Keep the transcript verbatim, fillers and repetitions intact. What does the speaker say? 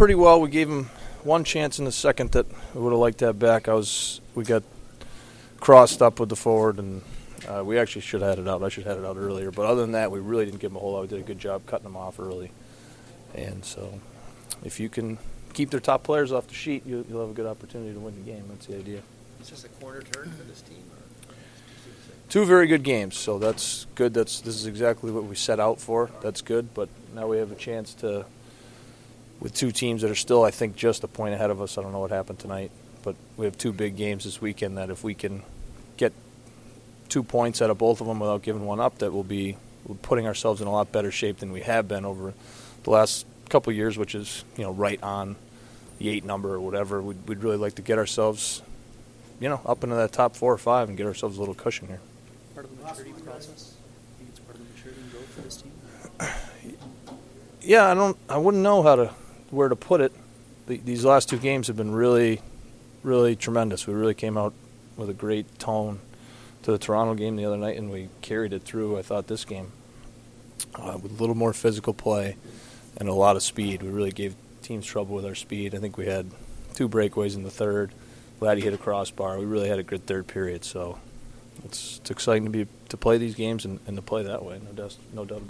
pretty well. We gave them one chance in the second that we would have liked to have back. I was we got crossed up with the forward, and uh, we actually should have had it out. I should have had it out earlier. But other than that, we really didn't give them a whole lot. We did a good job cutting them off early. And so if you can keep their top players off the sheet, you, you'll have a good opportunity to win the game. That's the idea. Is this a corner turn for this team? Or? Two very good games, so that's good. That's This is exactly what we set out for. That's good. But now we have a chance to, with two teams that are still, I think, just a point ahead of us. I don't know what happened tonight. But we have two big games this weekend that if we can get two points out of both of them without giving one up, that will be we're putting ourselves in a lot better shape than we have been over the last couple of years, which is, you know, right on the eight number or whatever. We'd, we'd really like to get ourselves, you know, up into that top four or five and get ourselves a little cushion here. Part of the maturity process? I think it's part of the maturity and growth for this team? Yeah, I don't. I wouldn't know how to where to put it. The, these last two games have been really, really tremendous. We really came out with a great tone to the Toronto game the other night, and we carried it through, I thought, this game uh, with a little more physical play and a lot of speed. We really gave teams trouble with our speed. I think we had two breakaways in the third. Glad he hit a crossbar. We really had a good third period, so it's, it's exciting to be to play these games and, and to play that way, no doubt, no doubt about it.